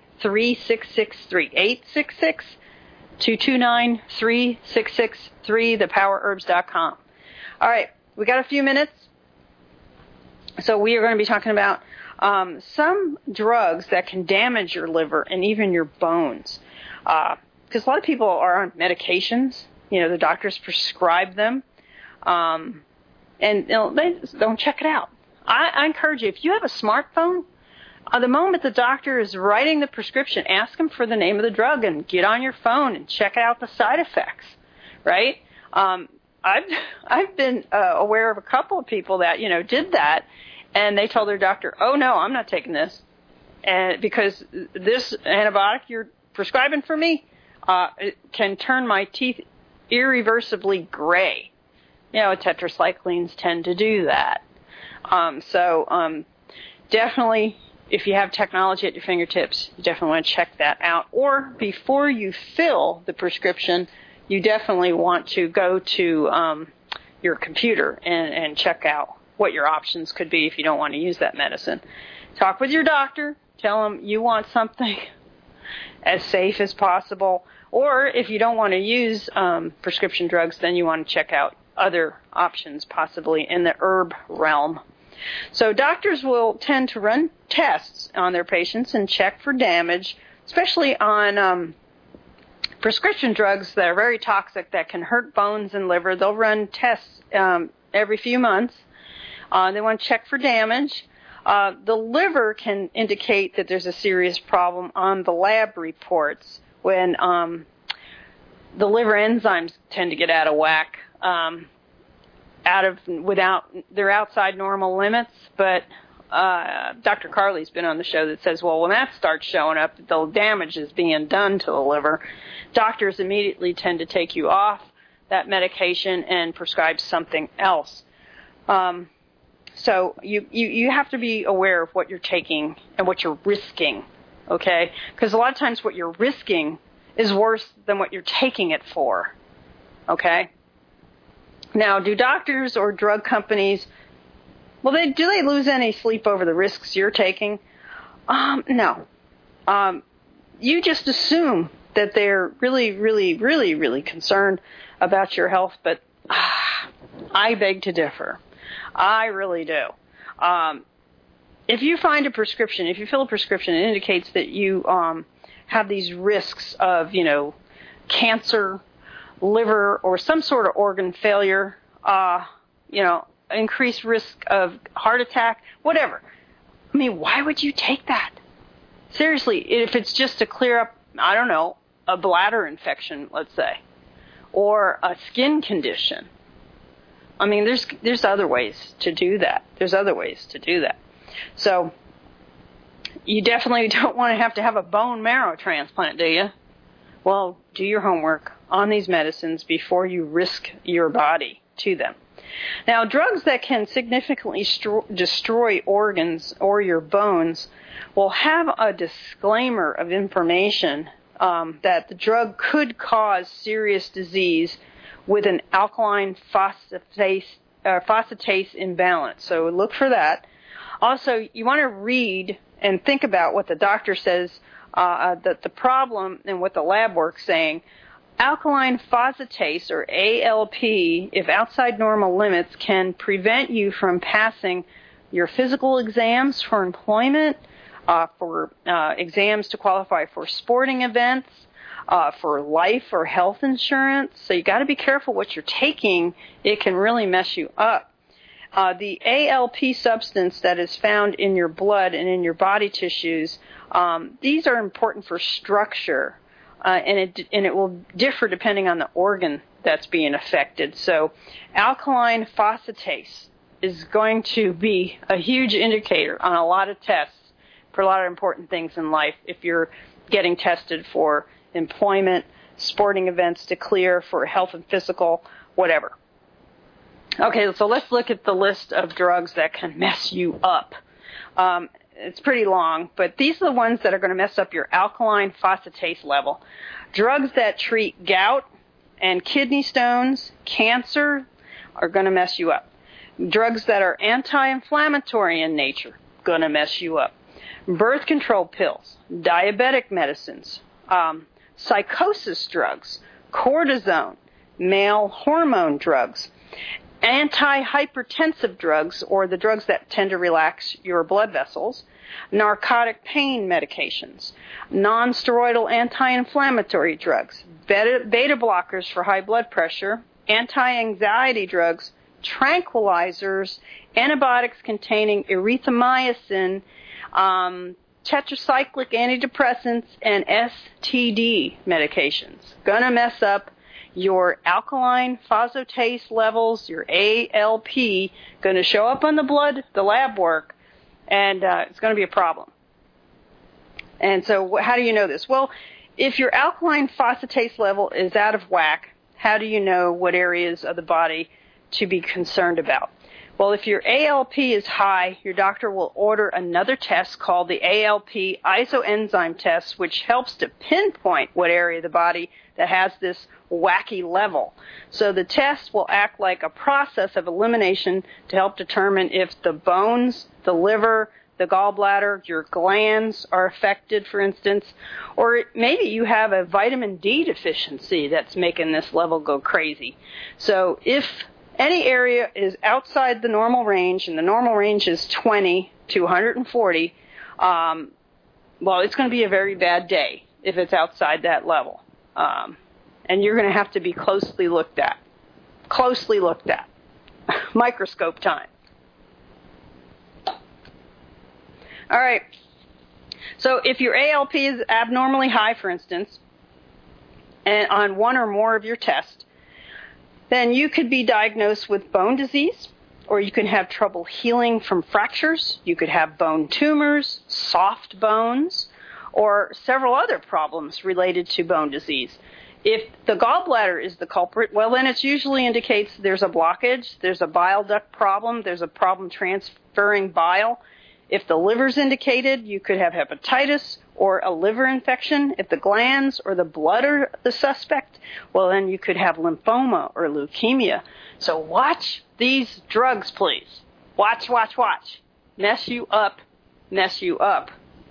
866-229-3663, thepowerbs.com. All right, we got a few minutes. So we are going to be talking about some drugs that can damage your liver and even your bones. Because a lot of people are on medications. The doctors prescribe them. And they don't check it out. I encourage you, if you have a smartphone, the moment the doctor is writing the prescription, ask them for the name of the drug and get on your phone and check out the side effects, right? I've been aware of a couple of people that, did that, and they told their doctor, oh, no, I'm not taking this, and because this antibiotic you're prescribing for me it can turn my teeth irreversibly gray. Tetracyclines tend to do that. So definitely, if you have technology at your fingertips, you definitely want to check that out. Or before you fill the prescription, you definitely want to go to your computer and check out what your options could be if you don't want to use that medicine. Talk with your doctor. Tell them you want something as safe as possible. Or if you don't want to use prescription drugs, then you want to check out other options possibly in the herb realm. So doctors will tend to run tests on their patients and check for damage, especially on prescription drugs that are very toxic that can hurt bones and liver. They'll run tests every few months. They want to check for damage. The liver can indicate that there's a serious problem on the lab reports when the liver enzymes tend to get out of whack. They're outside normal limits, but Dr. Carley's been on the show that says, well, when that starts showing up, the damage is being done to the liver. Doctors immediately tend to take you off that medication and prescribe something else. So you have to be aware of what you're taking and what you're risking, okay? Because a lot of times what you're risking is worse than what you're taking it for, okay? Now, do doctors or drug companies, do they lose any sleep over the risks you're taking? No. You just assume that they're really, really, really, really concerned about your health, but I beg to differ. I really do. If you find a prescription, if you fill a prescription, it indicates that you have these risks of, cancer, liver, or some sort of organ failure, increased risk of heart attack, whatever. I mean, why would you take that? Seriously, if it's just to clear up, I don't know, a bladder infection, let's say, or a skin condition. I mean, there's other ways to do that. So you definitely don't want to have a bone marrow transplant, do you? Well, do your homework on these medicines before you risk your body to them. Now, drugs that can significantly destroy organs or your bones will have a disclaimer of information that the drug could cause serious disease with an alkaline phosphatase imbalance. So look for that. Also, you want to read and think about what the doctor says, that the problem and what the lab work's saying. Alkaline phosphatase, or ALP, if outside normal limits, can prevent you from passing your physical exams for employment, for exams to qualify for sporting events, for life or health insurance. So you got to be careful what you're taking. It can really mess you up. The ALP substance that is found in your blood and in your body tissues, these are important for structure, and it will differ depending on the organ that's being affected. So alkaline phosphatase is going to be a huge indicator on a lot of tests for a lot of important things in life if you're getting tested for employment, sporting events to clear, for health and physical, whatever. Okay, so let's look at the list of drugs that can mess you up. It's pretty long, but these are the ones that are going to mess up your alkaline phosphatase level. Drugs that treat gout and kidney stones, cancer, are going to mess you up. Drugs that are anti-inflammatory in nature, going to mess you up. Birth control pills, diabetic medicines, psychosis drugs, cortisone, male hormone drugs, antihypertensive drugs, or the drugs that tend to relax your blood vessels, narcotic pain medications, non-steroidal anti-inflammatory drugs, beta blockers for high blood pressure, anti-anxiety drugs, tranquilizers, antibiotics containing erythromycin, tetracyclic antidepressants, and STD medications. Gonna mess up your alkaline phosphatase levels, your ALP, going to show up on the blood, the lab work, and it's going to be a problem. And so how do you know this? Well, if your alkaline phosphatase level is out of whack, how do you know what areas of the body to be concerned about? Well, if your ALP is high, your doctor will order another test called the ALP isoenzyme test, which helps to pinpoint what area of the body that has this wacky level. So the test will act like a process of elimination to help determine if the bones, the liver, the gallbladder, your glands are affected, for instance, or maybe you have a vitamin D deficiency that's making this level go crazy. So if any area is outside the normal range, and the normal range is 20 to 140, well, it's going to be a very bad day if it's outside that level. And you're going to have to be closely looked at. Closely looked at. Microscope time. All right. So if your ALP is abnormally high, for instance, and on one or more of your tests, then you could be diagnosed with bone disease, or you can have trouble healing from fractures. You could have bone tumors, soft bones, or several other problems related to bone disease. If the gallbladder is the culprit, well, then it usually indicates there's a blockage, there's a bile duct problem, there's a problem transferring bile. If the liver's indicated, you could have hepatitis or a liver infection. If the glands or the blood are the suspect, well, then you could have lymphoma or leukemia. So watch these drugs, please. Watch, watch, watch. Mess you up, mess you up.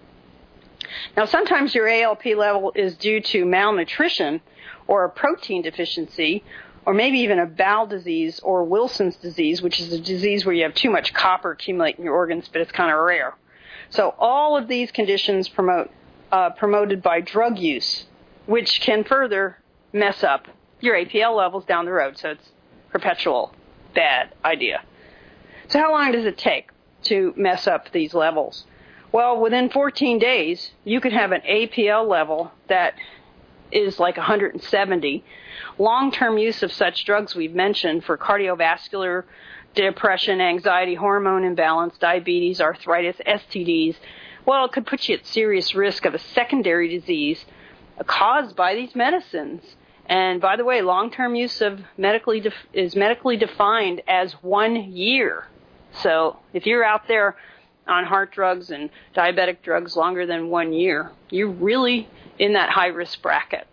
Now, sometimes your ALP level is due to malnutrition or a protein deficiency, or maybe even a bowel disease or Wilson's disease, which is a disease where you have too much copper accumulate in your organs, but it's kind of rare. So all of these conditions promoted by drug use, which can further mess up your APL levels down the road. So it's perpetual bad idea. So how long does it take to mess up these levels? Well, within 14 days, you could have an APL level that is like 170. Long-term use of such drugs we've mentioned for cardiovascular, depression, anxiety, hormone imbalance, diabetes, arthritis, STDs, well, it could put you at serious risk of a secondary disease caused by these medicines. And by the way, long-term use of is medically defined as 1 year. So if you're out there on heart drugs and diabetic drugs longer than 1 year, you're really in that high-risk bracket.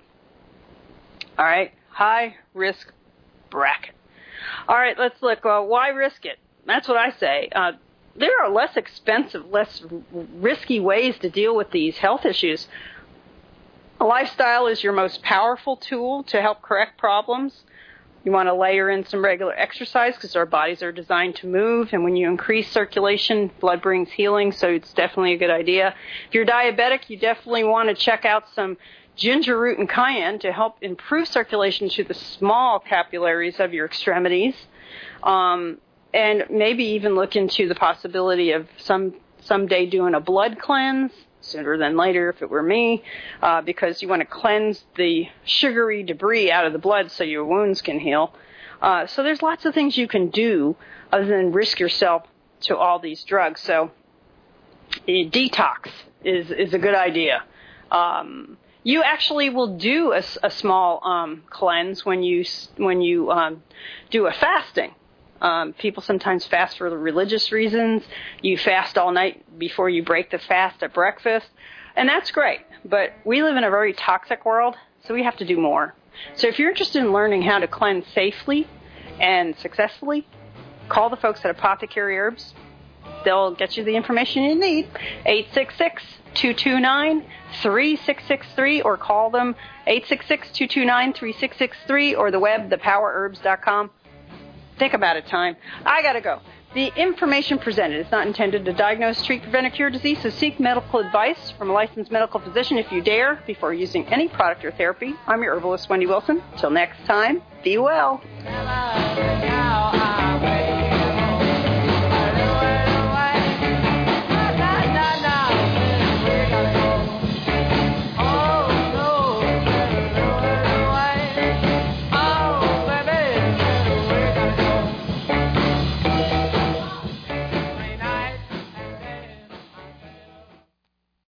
All right, high-risk bracket. All right, let's look. Why risk it? That's what I say. There are less expensive, less risky ways to deal with these health issues. A lifestyle is your most powerful tool to help correct problems. You want to layer in some regular exercise because our bodies are designed to move, and when you increase circulation, blood brings healing, so it's definitely a good idea. If you're diabetic, you definitely want to check out some ginger root and cayenne to help improve circulation to the small capillaries of your extremities, and maybe even look into the possibility of someday doing a blood cleanse, sooner than later if it were me, because you want to cleanse the sugary debris out of the blood so your wounds can heal. So there's lots of things you can do other than risk yourself to all these drugs. So detox is a good idea. You actually will do a small cleanse when you do a fasting. People sometimes fast for religious reasons. You fast all night before you break the fast at breakfast, and that's great. But we live in a very toxic world, so we have to do more. So if you're interested in learning how to cleanse safely and successfully, call the folks at Apothecary Herbs. They'll get you the information you need. 866-229-3663, or call them 866-229-3663, or the web, thepowerherbs.com. Think about it, time. I got to go. The information presented is not intended to diagnose, treat, prevent, or cure disease, so seek medical advice from a licensed medical physician if you dare before using any product or therapy. I'm your herbalist, Wendy Wilson. Till next time, be well.